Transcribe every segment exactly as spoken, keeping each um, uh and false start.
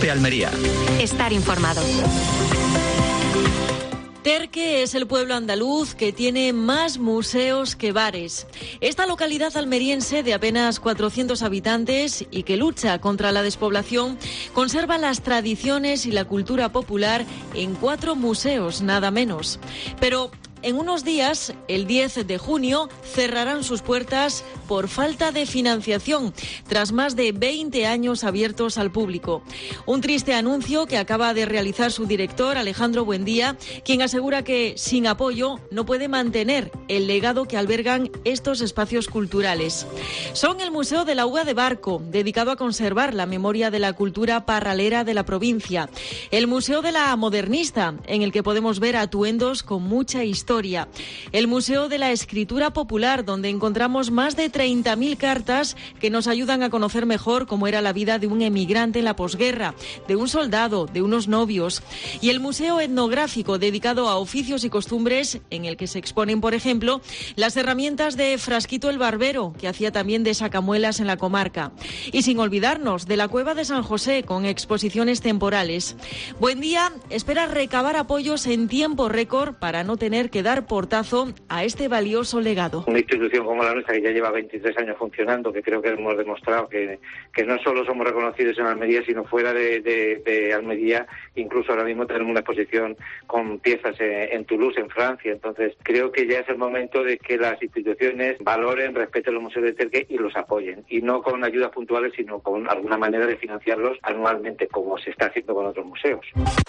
COPE Almería. Estar informado. Terque es el pueblo andaluz que tiene más museos que bares. Esta localidad almeriense de apenas cuatrocientos habitantes y que lucha contra la despoblación conserva las tradiciones y la cultura popular en cuatro museos, nada menos. Pero en unos días, el diez de junio, cerrarán sus puertas por falta de financiación, tras más de veinte años abiertos al público. Un triste anuncio que acaba de realizar su director, Alejandro Buendía, quien asegura que sin apoyo no puede mantener el legado que albergan estos espacios culturales. Son el Museo de la Uva de Barco, dedicado a conservar la memoria de la cultura parralera de la provincia. El Museo de la Modernista, en el que podemos ver atuendos con mucha historia. Historia. El Museo de la Escritura Popular, donde encontramos más de treinta mil cartas que nos ayudan a conocer mejor cómo era la vida de un emigrante en la posguerra, de un soldado, de unos novios. Y el Museo Etnográfico, dedicado a oficios y costumbres, en el que se exponen, por ejemplo, las herramientas de Frasquito el Barbero, que hacía también de sacamuelas en la comarca. Y sin olvidarnos de la Cueva de San José, con exposiciones temporales. Buendía espera recabar apoyos en tiempo récord para no tener que dar portazo a este valioso legado. Una institución como la nuestra, que ya lleva veintitrés años funcionando, que creo que hemos demostrado que, que no solo somos reconocidos en Almería, sino fuera de, de, de Almería. Incluso ahora mismo tenemos una exposición con piezas en, en Toulouse, en Francia. Entonces creo que ya es el momento de que las instituciones valoren, respeten los museos de Terque y los apoyen. Y no con ayudas puntuales, sino con alguna manera de financiarlos anualmente, como se está haciendo con otros museos.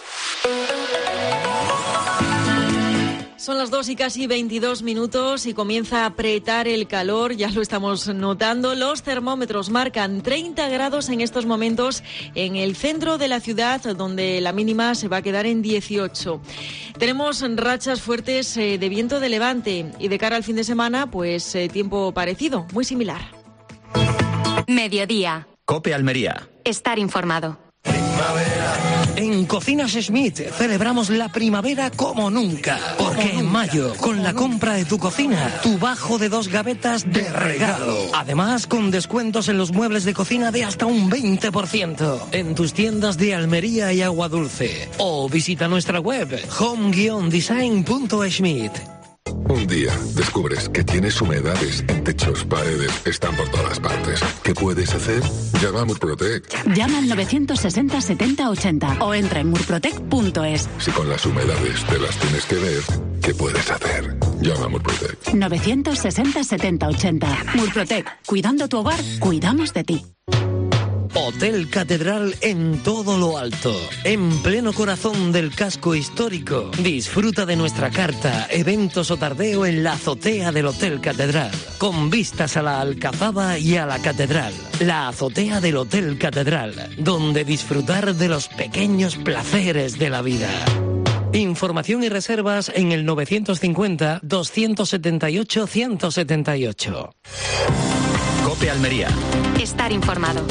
Son las dos y casi veintidós minutos y comienza a apretar el calor, ya lo estamos notando. Los termómetros marcan treinta grados en estos momentos en el centro de la ciudad, donde la mínima se va a quedar en dieciocho. Tenemos rachas fuertes eh, de viento de levante y de cara al fin de semana, pues eh, tiempo parecido, muy similar. Mediodía. COPE Almería. Estar informado. En Cocinas Schmidt celebramos la primavera como nunca, porque en mayo, con la compra de tu cocina, tu bajo de dos gavetas de regalo. Además, con descuentos en los muebles de cocina de hasta un veinte por ciento en tus tiendas de Almería y Agua Dulce. O visita nuestra web home guion design punto schmidt. Un día descubres que tienes humedades en techos, paredes, están por todas partes. ¿Qué puedes hacer? Llama a Murprotec. Llama al novecientos sesenta setenta ochenta o entra en murprotec punto es. Si con las humedades te las tienes que ver, ¿qué puedes hacer? Llama a Murprotec. novecientos sesenta setenta ochenta. Murprotec. Cuidando tu hogar, cuidamos de ti. Hotel Catedral en todo lo alto, en pleno corazón del casco histórico. Disfruta de nuestra carta, eventos o tardeo en la azotea del Hotel Catedral, con vistas a la Alcazaba y a la Catedral. La azotea del Hotel Catedral, donde disfrutar de los pequeños placeres de la vida. Información y reservas en el novecientos cincuenta doscientos setenta y ocho ciento setenta y ocho. COPE Almería. Estar informado.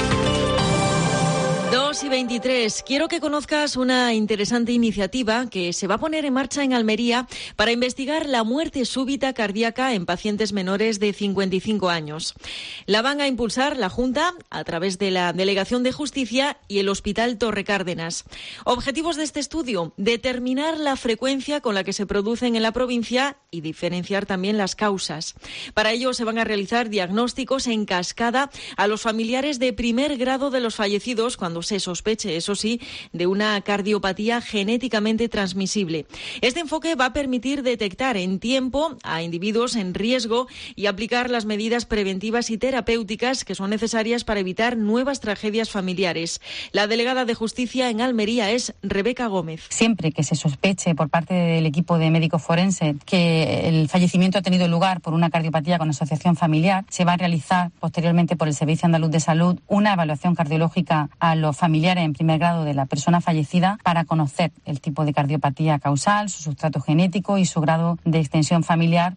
dos y veintitrés. Quiero que conozcas una interesante iniciativa que se va a poner en marcha en Almería para investigar la muerte súbita cardíaca en pacientes menores de cincuenta y cinco años. La van a impulsar la Junta a través de la Delegación de Justicia y el Hospital Torre Cárdenas. Objetivos de este estudio: determinar la frecuencia con la que se producen en la provincia y diferenciar también las causas. Para ello se van a realizar diagnósticos en cascada a los familiares de primer grado de los fallecidos cuando se sospeche, eso sí, de una cardiopatía genéticamente transmisible. Este enfoque va a permitir detectar en tiempo a individuos en riesgo y aplicar las medidas preventivas y terapéuticas que son necesarias para evitar nuevas tragedias familiares. La delegada de Justicia en Almería es Rebeca Gómez. Siempre que se sospeche por parte del equipo de médicos forenses que el fallecimiento ha tenido lugar por una cardiopatía con asociación familiar, se va a realizar posteriormente por el Servicio Andaluz de Salud una evaluación cardiológica a los familiares en primer grado de la persona fallecida para conocer el tipo de cardiopatía causal, su sustrato genético y su grado de extensión familiar.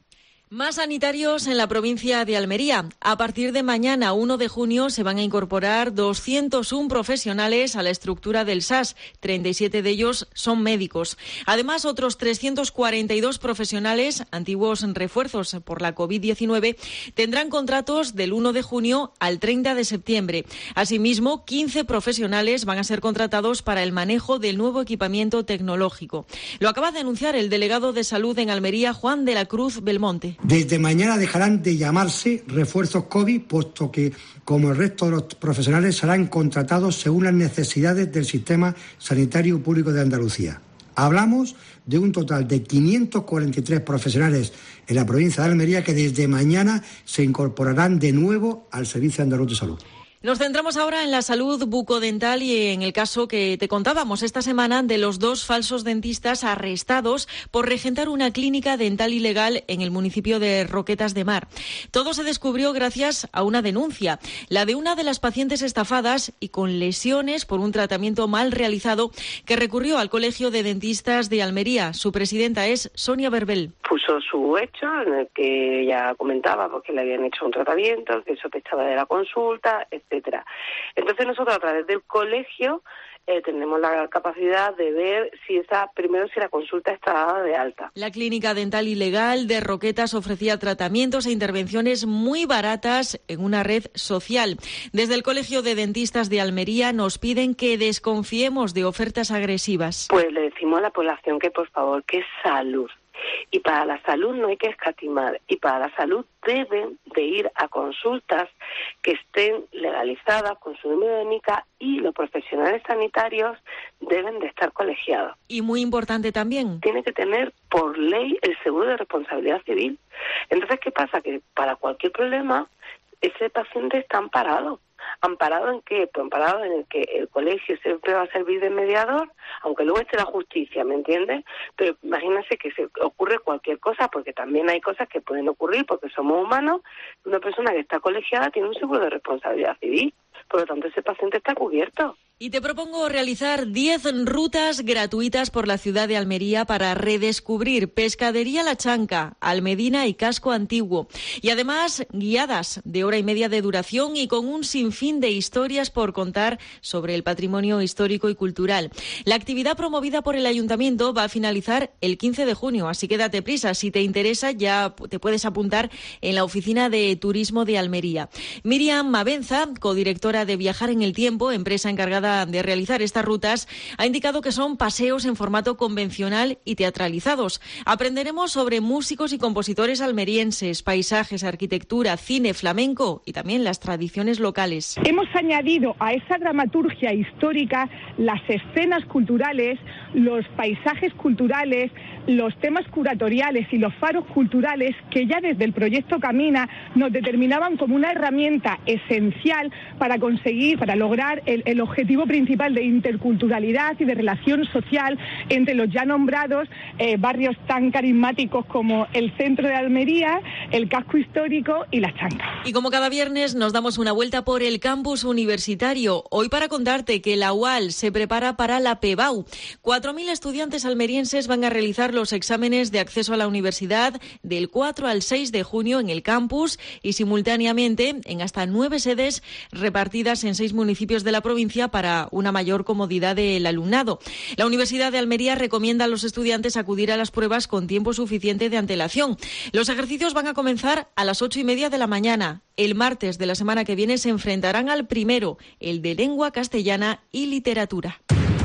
Más sanitarios en la provincia de Almería. A partir de mañana, uno de junio, se van a incorporar doscientos uno profesionales a la estructura del S A S. treinta y siete de ellos son médicos. Además, otros trescientos cuarenta y dos profesionales, antiguos refuerzos por la covid diecinueve, tendrán contratos del uno de junio al treinta de septiembre. Asimismo, quince profesionales van a ser contratados para el manejo del nuevo equipamiento tecnológico. Lo acaba de anunciar el delegado de Salud en Almería, Juan de la Cruz Belmonte. Desde mañana dejarán de llamarse refuerzos COVID, puesto que, como el resto de los profesionales, serán contratados según las necesidades del sistema sanitario público de Andalucía. Hablamos de un total de quinientos cuarenta y tres profesionales en la provincia de Almería que desde mañana se incorporarán de nuevo al Servicio Andaluz de Salud. Nos centramos ahora en la salud bucodental y en el caso que te contábamos esta semana de los dos falsos dentistas arrestados por regentar una clínica dental ilegal en el municipio de Roquetas de Mar. Todo se descubrió gracias a una denuncia, la de una de las pacientes estafadas y con lesiones por un tratamiento mal realizado, que recurrió al Colegio de Dentistas de Almería. Su presidenta es Sonia Berbel. Puso su hecho en el que ella comentaba porque le habían hecho un tratamiento, que sospechaba de la consulta, etcétera. Entonces nosotros a través del colegio eh, tenemos la capacidad de ver si esa, primero si la consulta está dada de alta. La clínica dental ilegal de Roquetas ofrecía tratamientos e intervenciones muy baratas en una red social. Desde el Colegio de Dentistas de Almería nos piden que desconfiemos de ofertas agresivas. Pues le decimos a la población que por favor, que es salud. Y para la salud no hay que escatimar, y para la salud deben de ir a consultas que estén legalizadas con su número de N I C A, y los profesionales sanitarios deben de estar colegiados. Y muy importante también, tiene que tener por ley el seguro de responsabilidad civil. Entonces, ¿qué pasa? Que para cualquier problema ese paciente está amparado. ¿Amparado en qué? Pues amparado en el que el colegio siempre va a servir de mediador, aunque luego esté la justicia, ¿me entiendes? Pero imagínense que se ocurre cualquier cosa, porque también hay cosas que pueden ocurrir porque somos humanos. Una persona que está colegiada tiene un seguro de responsabilidad civil, por lo tanto ese paciente está cubierto. Y te propongo realizar diez rutas gratuitas por la ciudad de Almería para redescubrir Pescadería La Chanca, Almedina y Casco Antiguo. Y además guiadas de hora y media de duración y con un sinfín de historias por contar sobre el patrimonio histórico y cultural. La actividad promovida por el Ayuntamiento va a finalizar el quince de junio, así que date prisa. Si te interesa, ya te puedes apuntar en la Oficina de Turismo de Almería. Miriam Mabenza, codirectora de Viajar en el Tiempo, empresa encargada de realizar estas rutas, ha indicado que son paseos en formato convencional y teatralizados. Aprenderemos sobre músicos y compositores almerienses, paisajes, arquitectura, cine, flamenco y también las tradiciones locales. Hemos añadido a esa dramaturgia histórica las escenas culturales, los paisajes culturales, los temas curatoriales y los faros culturales que ya desde el proyecto Camina nos determinaban como una herramienta esencial para conseguir, para lograr el, el objetivo principal de interculturalidad y de relación social entre los ya nombrados eh, barrios tan carismáticos como el centro de Almería, el casco histórico y La Chanca. Y como cada viernes nos damos una vuelta por el campus universitario, hoy para contarte que la U A L se prepara para la PEBAU. cuatro mil estudiantes almerienses van a realizar los exámenes de acceso a la universidad del cuatro al seis de junio en el campus y simultáneamente en hasta nueve sedes repartidas en seis municipios de la provincia para una mayor comodidad del alumnado. La Universidad de Almería recomienda a los estudiantes acudir a las pruebas con tiempo suficiente de antelación. Los ejercicios van a comenzar a las ocho y media de la mañana. El martes de la semana que viene se enfrentarán al primero, el de lengua castellana y literatura.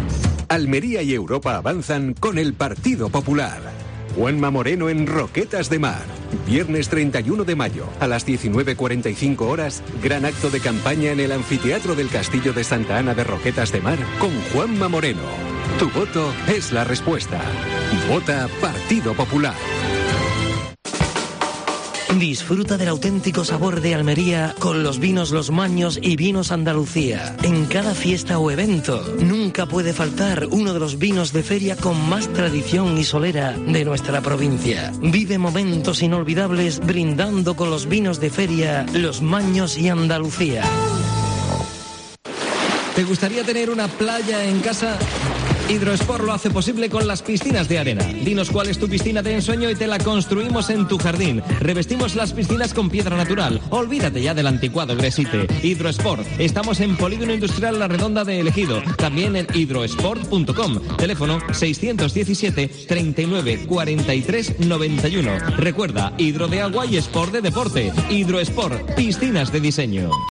Almería y Europa avanzan con el Partido Popular. Juanma Moreno en Roquetas de Mar. Viernes treinta y uno de mayo, a las diecinueve cuarenta y cinco horas, gran acto de campaña en el anfiteatro del Castillo de Santa Ana de Roquetas de Mar con Juanma Moreno. Tu voto es la respuesta. Vota Partido Popular. Disfruta del auténtico sabor de Almería con los vinos Los Maños y Vinos Andalucía. En cada fiesta o evento, nunca puede faltar uno de los vinos de feria con más tradición y solera de nuestra provincia. Vive momentos inolvidables brindando con los vinos de feria Los Maños y Andalucía. ¿Te gustaría tener una playa en casa? Hidrosport lo hace posible con las piscinas de arena. Dinos cuál es tu piscina de ensueño y te la construimos en tu jardín. Revestimos las piscinas con piedra natural. Olvídate ya del anticuado Gresite. Hidrosport. Estamos en Polígono Industrial La Redonda de Ejido. También en hidrosport punto com. Teléfono seiscientos diecisiete, treinta y nueve, cuarenta y tres, noventa y uno. Recuerda, hidro de agua y sport de deporte. Hidrosport. Piscinas de diseño.